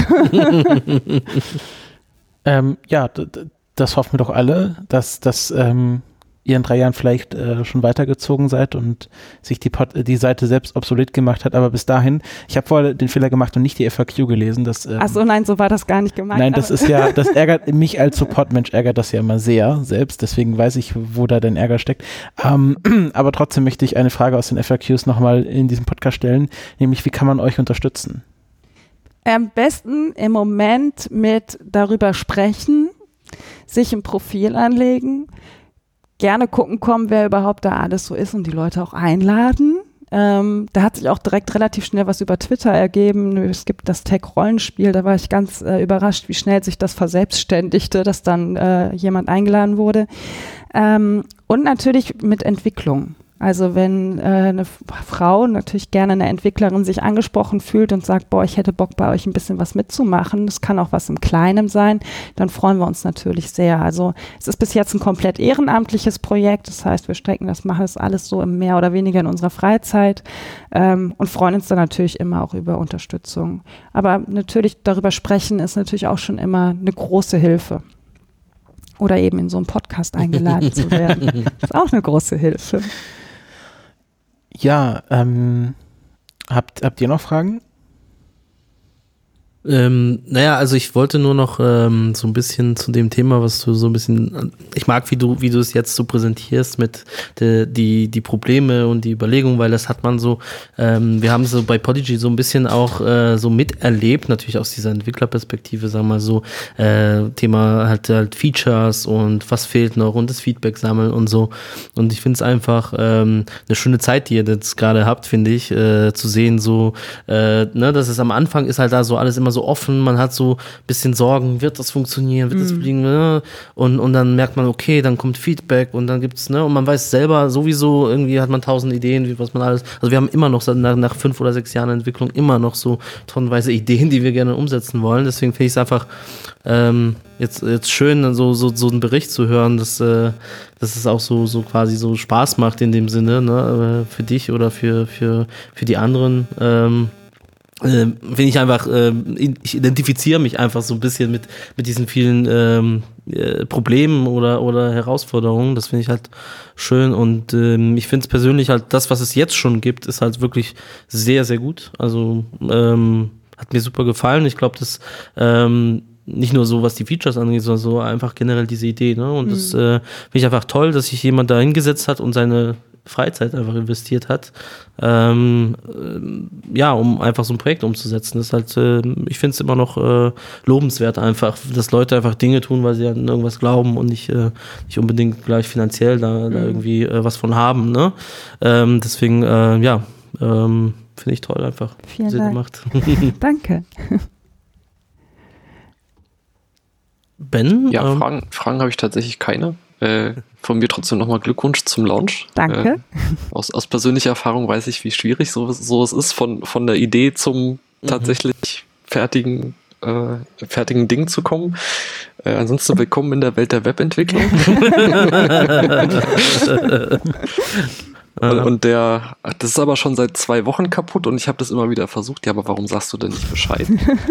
Ja, das hoffen wir doch alle, dass ihr in 3 Jahren vielleicht schon weitergezogen seid und sich die Seite selbst obsolet gemacht hat. Aber bis dahin, ich habe vorher den Fehler gemacht und nicht die FAQ gelesen. Achso, nein, so war das gar nicht gemeint. Nein, das ärgert mich als Supportmensch, ärgert das ja immer sehr selbst. Deswegen weiß ich, wo da dein Ärger steckt. Aber trotzdem möchte ich eine Frage aus den FAQs nochmal in diesem Podcast stellen, nämlich wie kann man euch unterstützen? Am besten im Moment mit darüber sprechen, sich ein Profil anlegen, gerne gucken kommen, wer überhaupt da alles so ist und die Leute auch einladen. Da hat sich auch direkt relativ schnell was über Twitter ergeben. Es gibt das Tech-Rollenspiel, da war ich ganz überrascht, wie schnell sich das verselbstständigte, dass dann jemand eingeladen wurde. Und natürlich mit Entwicklung. Also wenn eine Frau, natürlich gerne eine Entwicklerin, sich angesprochen fühlt und sagt, boah, ich hätte Bock bei euch ein bisschen was mitzumachen, das kann auch was im Kleinen sein, dann freuen wir uns natürlich sehr. Also es ist bis jetzt ein komplett ehrenamtliches Projekt, das heißt, machen das alles so mehr oder weniger in unserer Freizeit und freuen uns dann natürlich immer auch über Unterstützung. Aber natürlich darüber sprechen ist natürlich auch schon immer eine große Hilfe. Oder eben in so einen Podcast eingeladen zu werden. Das ist auch eine große Hilfe. Ja, habt ihr noch Fragen? Naja, also ich wollte nur noch so ein bisschen zu dem Thema, was du so ein bisschen, ich mag, wie du es jetzt so präsentierst mit die Probleme und die Überlegungen, weil das hat man so, wir haben so bei Podigy so ein bisschen auch so miterlebt, natürlich aus dieser Entwicklerperspektive, sagen wir mal so, Thema halt Features und was fehlt noch und das Feedback sammeln und so. Und ich finde es einfach eine schöne Zeit, die ihr jetzt gerade habt, finde ich, zu sehen, so, dass es am Anfang ist halt da so alles immer so offen, man hat so ein bisschen Sorgen, wird das funktionieren, wird das fliegen, ne? Und dann merkt man, okay, dann kommt Feedback und dann gibt's, ne, und man weiß selber sowieso, irgendwie hat man 1000 Ideen, was man alles, also wir haben immer noch nach 5 oder 6 Jahren Entwicklung immer noch so tonnenweise Ideen, die wir gerne umsetzen wollen, deswegen finde ich es einfach jetzt schön, so einen Bericht zu hören, dass es auch so quasi so Spaß macht in dem Sinne, ne, für dich oder für die anderen, finde ich einfach, ich identifiziere mich einfach so ein bisschen mit diesen vielen Problemen oder Herausforderungen. Das finde ich halt schön und ich finde es persönlich halt, das, was es jetzt schon gibt, ist halt wirklich sehr, sehr gut. Also hat mir super gefallen. Ich glaube, das nicht nur so, was die Features angeht, sondern so einfach generell diese Idee. Ne? Und das finde ich einfach toll, dass sich jemand da hingesetzt hat und seine Freizeit einfach investiert hat, um einfach so ein Projekt umzusetzen. Das ist halt, ich finde es immer noch lobenswert einfach, dass Leute einfach Dinge tun, weil sie an irgendwas glauben und nicht unbedingt gleich finanziell da irgendwie was von haben. Ne? Deswegen, finde ich toll einfach. Vielen Dank. Gemacht. Danke. Ben? Ja, Fragen habe ich tatsächlich keine. Von mir trotzdem nochmal Glückwunsch zum Launch. Danke. Aus persönlicher Erfahrung weiß ich, wie schwierig so es ist, von der Idee zum tatsächlich fertigen Ding zu kommen. Ansonsten willkommen in der Welt der Webentwicklung. Und das ist aber schon seit 2 Wochen kaputt und ich habe das immer wieder versucht. Ja, aber warum sagst du denn nicht Bescheid?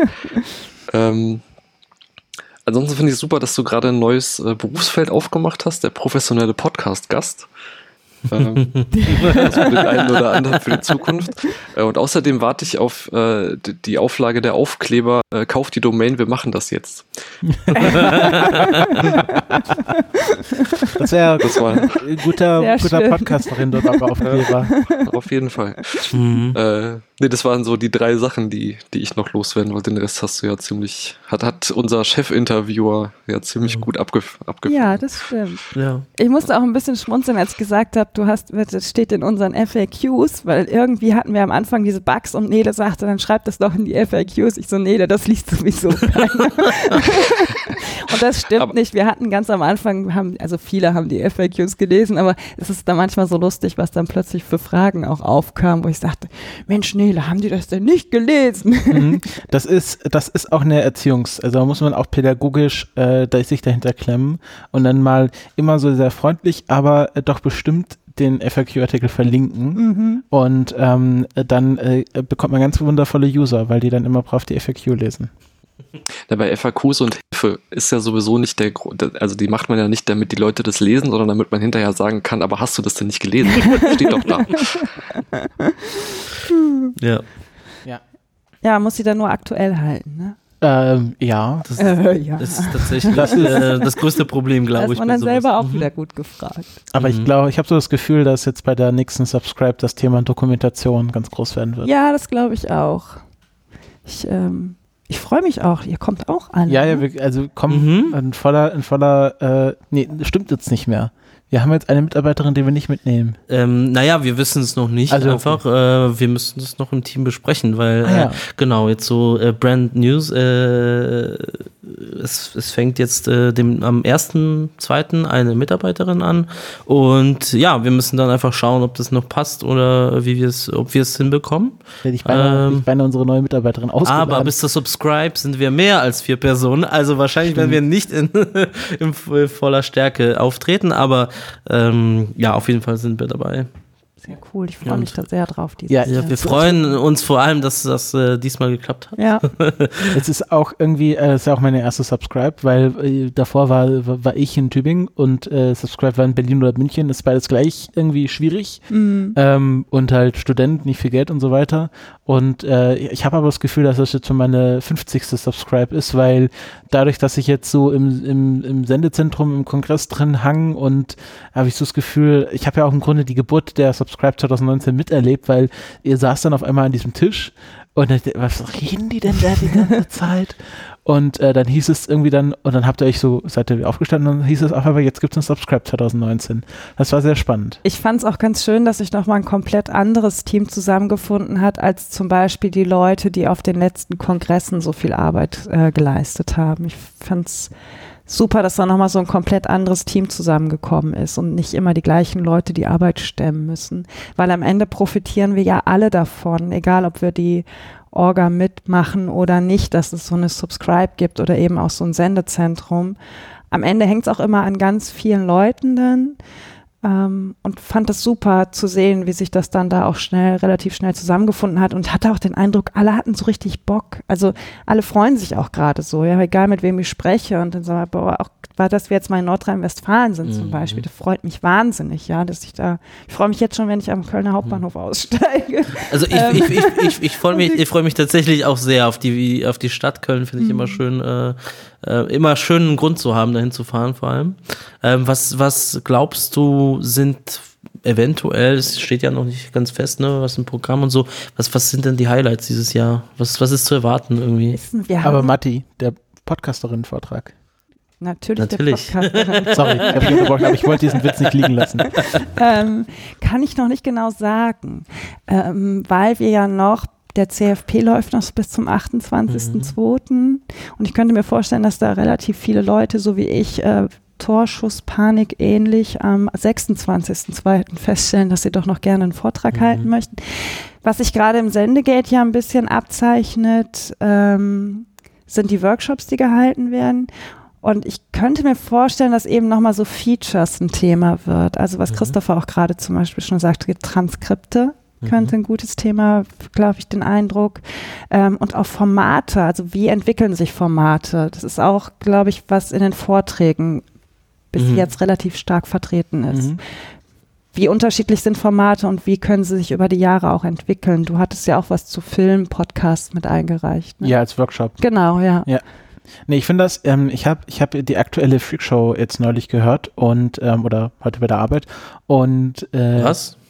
Ansonsten finde ich es super, dass du gerade ein neues Berufsfeld aufgemacht hast, der professionelle Podcast-Gast. Das für den einen oder anderen für die Zukunft. Und außerdem warte ich auf die Auflage der Aufkleber, kauf die Domain, wir machen das jetzt. Das wäre ein guter Podcast, worin dort aber Aufkleber. Auf jeden Fall. Das waren so die 3 Sachen, die ich noch loswerden wollte. Den Rest hast du ja hat unser Chefinterviewer ja ziemlich gut abgefangen. Ja, das stimmt. Ja. Ich musste auch ein bisschen schmunzeln, als ich gesagt habe, das steht in unseren FAQs, weil irgendwie hatten wir am Anfang diese Bugs und Nele sagte, dann schreibt das doch in die FAQs. Ich so, Nele, das liest sowieso keiner. Und das stimmt nicht. Wir hatten ganz am Anfang, viele haben die FAQs gelesen, aber es ist dann manchmal so lustig, was dann plötzlich für Fragen auch aufkam, wo ich sagte, Mensch, Nele, haben die das denn nicht gelesen? Das ist auch eine also da muss man auch pädagogisch sich dahinter klemmen und dann mal immer so sehr freundlich, aber doch bestimmt den FAQ-Artikel verlinken und dann bekommt man ganz wundervolle User, weil die dann immer brav die FAQ lesen. Ja, bei FAQs und Hilfe ist ja sowieso nicht der Grund, also die macht man ja nicht, damit die Leute das lesen, sondern damit man hinterher sagen kann, aber hast du das denn nicht gelesen? Steht doch da. Ja. Ja, muss sie dann nur aktuell halten, ne? Ja. Das ist tatsächlich das größte Problem, glaube ich. Da ist man dann selber auch wieder gut gefragt. Aber ich glaube, ich habe so das Gefühl, dass jetzt bei der nächsten Subscribe das Thema Dokumentation ganz groß werden wird. Ja, das glaube ich auch. Ich freue mich auch. Ihr kommt auch alle. Ja, ne? wir kommen in voller nee, stimmt jetzt nicht mehr. Wir haben jetzt eine Mitarbeiterin, die wir nicht mitnehmen. Naja, wir wissen es noch nicht. Also, einfach, okay. Wir müssen es noch im Team besprechen, weil ja. Jetzt so Brand News, es fängt jetzt am 1.2. eine Mitarbeiterin an und ja, wir müssen dann einfach schauen, ob das noch passt oder ob wir es hinbekommen. Hätte ich beinahe unsere neue Mitarbeiterin ausgeladen. Aber bis zur Subscribe sind wir mehr als 4 Personen, also wahrscheinlich werden wir nicht in voller Stärke auftreten, aber auf jeden Fall sind wir dabei. Sehr cool, ich freue mich da sehr drauf. Wir freuen uns vor allem, dass das diesmal geklappt hat. Ja. Es ist auch irgendwie, es ist auch meine erste Subscribe, weil davor war ich in Tübingen und Subscribe war in Berlin oder München, ist beides gleich irgendwie schwierig und halt Student, nicht viel Geld und so weiter und ich habe aber das Gefühl, dass das jetzt schon meine 50. Subscribe ist, weil dadurch, dass ich jetzt so im Sendezentrum, im Kongress drin hang und habe ich so das Gefühl, ich habe ja auch im Grunde die Geburt der Subscribe 2019 miterlebt, weil ihr saß dann auf einmal an diesem Tisch und dann, was reden die denn da die ganze Zeit? Und dann hieß es irgendwie und dann habt ihr euch seid ihr aufgestanden und dann hieß es auf einmal, jetzt gibt es ein Subscribe 2019. Das war sehr spannend. Ich fand es auch ganz schön, dass sich nochmal ein komplett anderes Team zusammengefunden hat, als zum Beispiel die Leute, die auf den letzten Kongressen so viel Arbeit geleistet haben. Ich fand es super, dass da nochmal so ein komplett anderes Team zusammengekommen ist und nicht immer die gleichen Leute die Arbeit stemmen müssen. Weil am Ende profitieren wir ja alle davon, egal ob wir die Orga mitmachen oder nicht, dass es so eine Subscribe gibt oder eben auch so ein Sendezentrum. Am Ende hängt es auch immer an ganz vielen Leuten dann. Und fand es super zu sehen, wie sich das dann da auch relativ schnell zusammengefunden hat und hatte auch den Eindruck, alle hatten so richtig Bock. Also alle freuen sich auch gerade so, ja, egal mit wem ich spreche und dann sagen wir, auch dass wir jetzt mal in Nordrhein-Westfalen sind zum Beispiel, das freut mich wahnsinnig, ja, ich freue mich jetzt schon, wenn ich am Kölner Hauptbahnhof aussteige. Also ich freue mich tatsächlich auch sehr auf die Stadt Köln, finde ich immer schön, einen Grund zu haben, dahin zu fahren vor allem. Was glaubst du, sind eventuell, es steht ja noch nicht ganz fest, ne, was im Programm und so, was sind denn die Highlights dieses Jahr? Was ist zu erwarten irgendwie? Aber Matti, der Podcasterin-Vortrag. Natürlich. Der Podcasterin. Sorry, ich habe dich unterbrochen, aber ich wollte diesen Witz nicht liegen lassen. Kann ich noch nicht genau sagen, weil wir ja noch der CFP läuft noch bis zum 28.02. Und ich könnte mir vorstellen, dass da relativ viele Leute, so wie ich, Torschusspanik ähnlich am 26.02. feststellen, dass sie doch noch gerne einen Vortrag halten möchten. Was sich gerade im Sendegate ja ein bisschen abzeichnet, sind die Workshops, die gehalten werden. Und ich könnte mir vorstellen, dass eben nochmal so Features ein Thema wird. Also was Christopher auch gerade zum Beispiel schon sagte, Transkripte könnte ein gutes Thema, glaube ich, den Eindruck. Und auch Formate, also wie entwickeln sich Formate? Das ist auch, glaube ich, was in den Vorträgen bis jetzt relativ stark vertreten ist. Wie unterschiedlich sind Formate und wie können sie sich über die Jahre auch entwickeln? Du hattest ja auch was zu Film-Podcasts mit eingereicht. Ne? Ja, als Workshop. Genau, ja. Nee, ich finde das, ich hab die aktuelle Freakshow jetzt neulich gehört und oder heute bei der Arbeit und Was?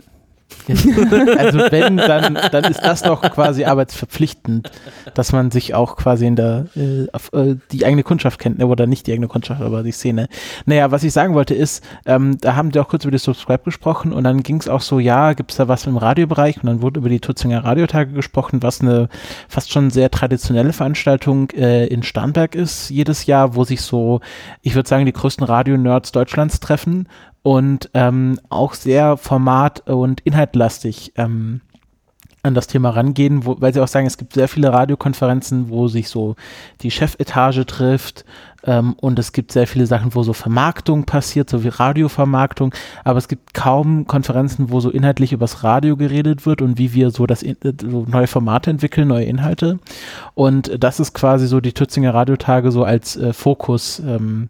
Also wenn, dann ist das doch quasi arbeitsverpflichtend, dass man sich auch quasi in der die eigene Kundschaft kennt, oder nicht die eigene Kundschaft, aber die Szene. Naja, was ich sagen wollte ist, da haben wir auch kurz über die Subscribe gesprochen und dann ging es auch so, ja, gibt es da was im Radiobereich und dann wurde über die Tutzinger Radiotage gesprochen, was eine fast schon sehr traditionelle Veranstaltung in Starnberg ist jedes Jahr, wo sich so, ich würde sagen, die größten Radio-Nerds Deutschlands treffen und auch sehr format- und inhaltlastig an das Thema rangehen, weil sie auch sagen, es gibt sehr viele Radiokonferenzen, wo sich so die Chefetage trifft und es gibt sehr viele Sachen, wo so Vermarktung passiert, so wie Radiovermarktung, aber es gibt kaum Konferenzen, wo so inhaltlich übers Radio geredet wird und wie wir so so neue Formate entwickeln, neue Inhalte, und das ist quasi so die Tutzinger Radiotage so als Fokus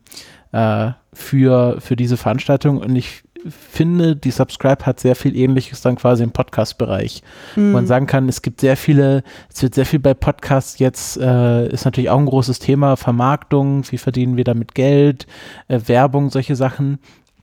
für diese Veranstaltung, und ich finde, die Subscribe hat sehr viel Ähnliches dann quasi im Podcast-Bereich. Man sagen kann, es wird sehr viel bei Podcasts jetzt, ist natürlich auch ein großes Thema, Vermarktung, wie verdienen wir damit Geld, Werbung, solche Sachen.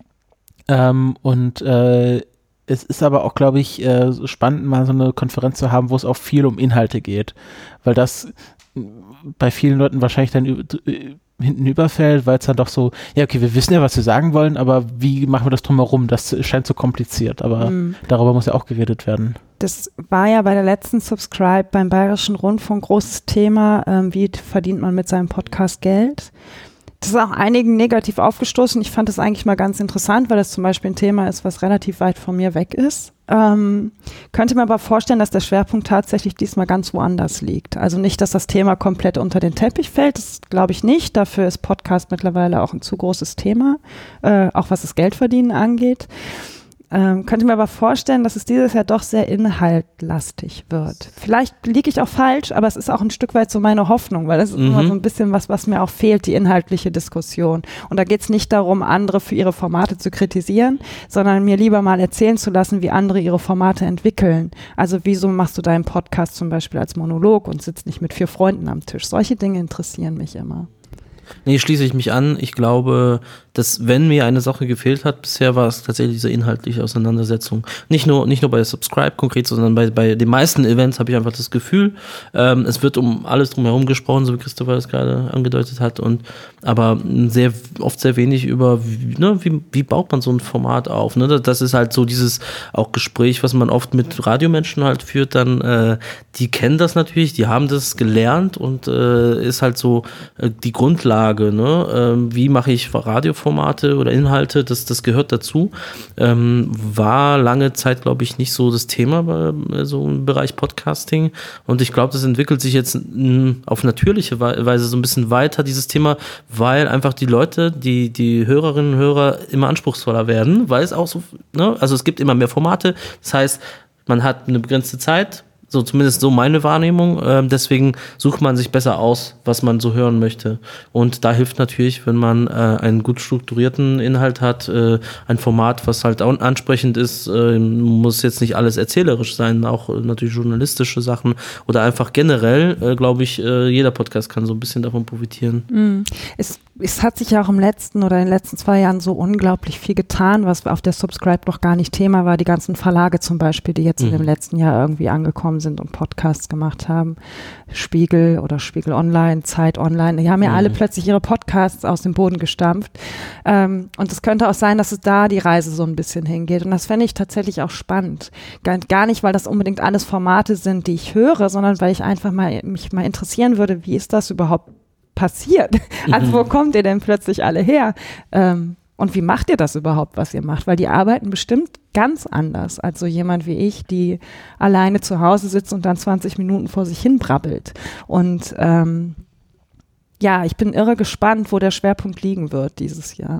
Es ist aber auch, glaube ich, spannend, mal so eine Konferenz zu haben, wo es auch viel um Inhalte geht, weil das bei vielen Leuten wahrscheinlich dann hinten überfällt, weil es dann doch so, ja okay, wir wissen ja, was wir sagen wollen, aber wie machen wir das drumherum? Das scheint so kompliziert, aber darüber muss ja auch geredet werden. Das war ja bei der letzten Subscribe beim Bayerischen Rundfunk großes Thema, wie verdient man mit seinem Podcast Geld? Das ist auch einigen negativ aufgestoßen. Ich fand das eigentlich mal ganz interessant, weil das zum Beispiel ein Thema ist, was relativ weit von mir weg ist. Könnte mir aber vorstellen, dass der Schwerpunkt tatsächlich diesmal ganz woanders liegt. Also nicht, dass das Thema komplett unter den Teppich fällt, das glaube ich nicht. Dafür ist Podcast mittlerweile auch ein zu großes Thema, auch was das Geldverdienen angeht. Könnte mir aber vorstellen, dass es dieses Jahr doch sehr inhaltlastig wird. Vielleicht liege ich auch falsch, aber es ist auch ein Stück weit so meine Hoffnung, weil das ist immer so ein bisschen was mir auch fehlt, die inhaltliche Diskussion. Und da geht es nicht darum, andere für ihre Formate zu kritisieren, sondern mir lieber mal erzählen zu lassen, wie andere ihre Formate entwickeln. Also wieso machst du deinen Podcast zum Beispiel als Monolog und sitzt nicht mit 4 Freunden am Tisch? Solche Dinge interessieren mich immer. Nee, schließe ich mich an. Ich glaube, dass wenn mir eine Sache gefehlt hat, bisher war es tatsächlich diese inhaltliche Auseinandersetzung. Nicht nur bei der Subscribe konkret, sondern bei den meisten Events habe ich einfach das Gefühl, es wird um alles drumherum gesprochen, so wie Christopher es gerade angedeutet hat, aber oft sehr wenig über, wie baut man so ein Format auf. Ne? Das ist halt so dieses auch Gespräch, was man oft mit Radiomenschen halt führt, dann die kennen das natürlich, die haben das gelernt und ist halt so die Grundlage, ne? Wie mache ich Radioformate oder Inhalte, das gehört dazu. War lange Zeit, glaube ich, nicht so das Thema bei so im Bereich Podcasting, und ich glaube, das entwickelt sich jetzt auf natürliche Weise so ein bisschen weiter, dieses Thema, weil einfach die Leute, die Hörerinnen und Hörer immer anspruchsvoller werden, weil es auch so, ne? Also es gibt immer mehr Formate, das heißt, man hat eine begrenzte Zeit, so zumindest so meine Wahrnehmung, deswegen sucht man sich besser aus, was man so hören möchte, und da hilft natürlich, wenn man einen gut strukturierten Inhalt hat, ein Format, was halt auch ansprechend ist, muss jetzt nicht alles erzählerisch sein, auch natürlich journalistische Sachen oder einfach generell, glaube ich, jeder Podcast kann so ein bisschen davon profitieren. Es hat sich ja auch in den letzten 2 Jahren so unglaublich viel getan, was auf der Subscribe noch gar nicht Thema war. Die ganzen Verlage zum Beispiel, die jetzt in dem letzten Jahr irgendwie angekommen sind und Podcasts gemacht haben. Spiegel oder Spiegel Online, Zeit Online, die haben ja alle plötzlich ihre Podcasts aus dem Boden gestampft. Und es könnte auch sein, dass es da die Reise so ein bisschen hingeht. Und das fände ich tatsächlich auch spannend. Gar nicht, weil das unbedingt alles Formate sind, die ich höre, sondern weil ich einfach mich mal interessieren würde, wie ist das überhaupt passiert? Also wo kommt ihr denn plötzlich alle her? Und wie macht ihr das überhaupt, was ihr macht? Weil die arbeiten bestimmt ganz anders als so jemand wie ich, die alleine zu Hause sitzt und dann 20 Minuten vor sich hin brabbelt. Und ich bin irre gespannt, wo der Schwerpunkt liegen wird dieses Jahr.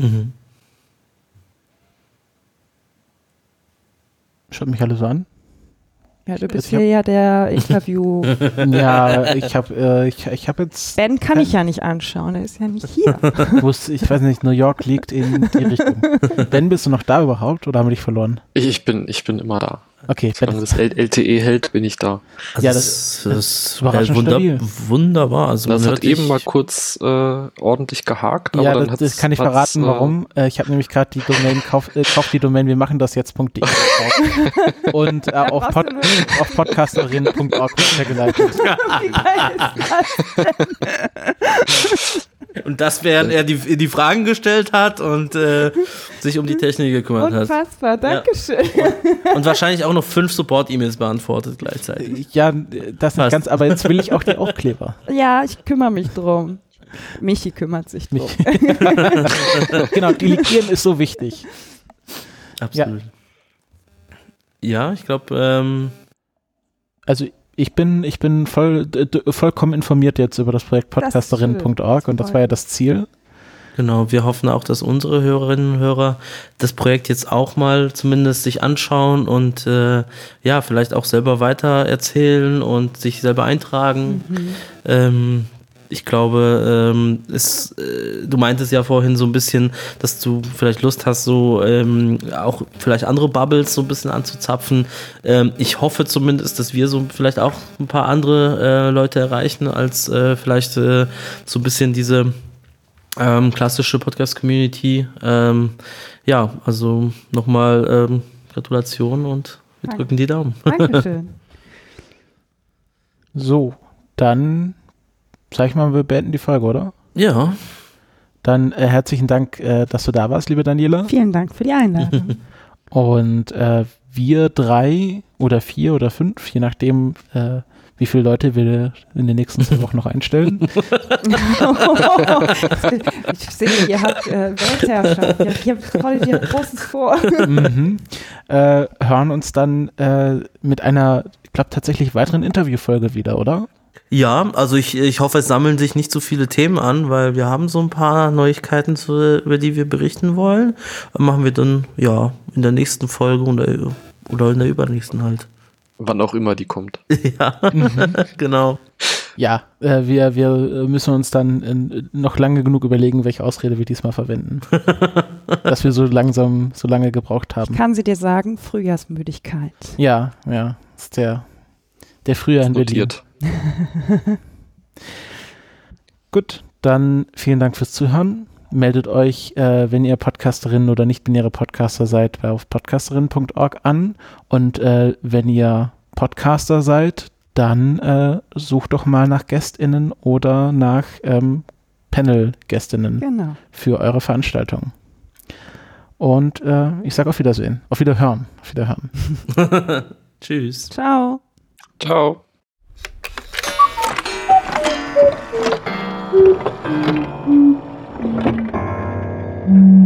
Schaut mich alle so an. Ja, du bist hier ja der Interview. Ja, ich hab jetzt... Ben kann ich ja nicht anschauen, er ist ja nicht hier. Ich weiß nicht, New York liegt in die Richtung. Ben, bist du noch da überhaupt oder haben wir dich verloren? Ich bin immer da. Okay, solange das LTE hält, bin ich da. Also ja, das ist überraschend stabil. wunderbar. Also Das man hat hört eben sich- mal kurz ordentlich gehakt, aber Ja, dann das kann ich verraten, warum. Ich habe nämlich gerade die Domain, kauf die Domain, wir machen das jetzt.de gekauft und auf podcasterin.org geleitet. Wie geil ist das denn? Und das, während er die Fragen gestellt hat und sich um die Technik gekümmert hat. Unfassbar, Dankeschön. Und wahrscheinlich auch noch 5 Support-E-Mails beantwortet gleichzeitig. Ja, das nicht ganz, aber jetzt will ich auch die Aufkleber. Ja, ich kümmere mich drum. Michi kümmert sich drum. Genau, delegieren ist so wichtig. Absolut. Ja, ich glaube, Also ich bin vollkommen informiert jetzt über das Projekt podcasterin.org und das war ja das Ziel. genau, wir hoffen auch, dass unsere Hörerinnen und Hörer das Projekt jetzt auch mal zumindest sich anschauen und ja, vielleicht auch selber weiter erzählen und sich selber eintragen. Ich glaube, du meintest ja vorhin so ein bisschen, dass du vielleicht Lust hast, so auch vielleicht andere Bubbles so ein bisschen anzuzapfen. Ich hoffe zumindest, dass wir so vielleicht auch ein paar andere Leute erreichen, als vielleicht so ein bisschen diese klassische Podcast-Community. Ja, also nochmal Gratulation und wir drücken die Daumen. Dankeschön. So, dann sag ich mal, wir beenden die Folge, oder? Ja. Dann herzlichen Dank, dass du da warst, liebe Daniela. Vielen Dank für die Einladung. Und wir 3 oder 4 oder 5, je nachdem, wie viele Leute wir in den nächsten 2 Wochen noch einstellen. Ich sehe, ihr habt Weltherrschaft. Ihr rollt hier Großes vor. Hören uns dann mit einer, ich glaube, tatsächlich weiteren Interviewfolge wieder, oder? Ja, also ich hoffe, es sammeln sich nicht so viele Themen an, weil wir haben so ein paar Neuigkeiten, über die wir berichten wollen. Machen wir dann, ja, in der nächsten Folge oder in der übernächsten halt. Wann auch immer die kommt. Ja, genau. Ja, wir müssen uns dann noch lange genug überlegen, welche Ausrede wir diesmal verwenden. Dass wir so lange gebraucht haben. Ich kann sie dir sagen, Frühjahrsmüdigkeit. Ja, ist der Frühjahr in Berlin. Notiert. Gut, dann vielen Dank fürs Zuhören. Meldet euch, wenn ihr Podcasterinnen oder nicht-binäre Podcaster seid, auf podcasterin.org an. Und wenn ihr Podcaster seid, dann sucht doch mal nach GästInnen oder nach Panel-GästInnen Genau. für eure Veranstaltung. Und ich sage auf Wiedersehen. Auf Wiederhören. Auf Wiederhören. Tschüss. Ciao. Ciao. Mm-hmm.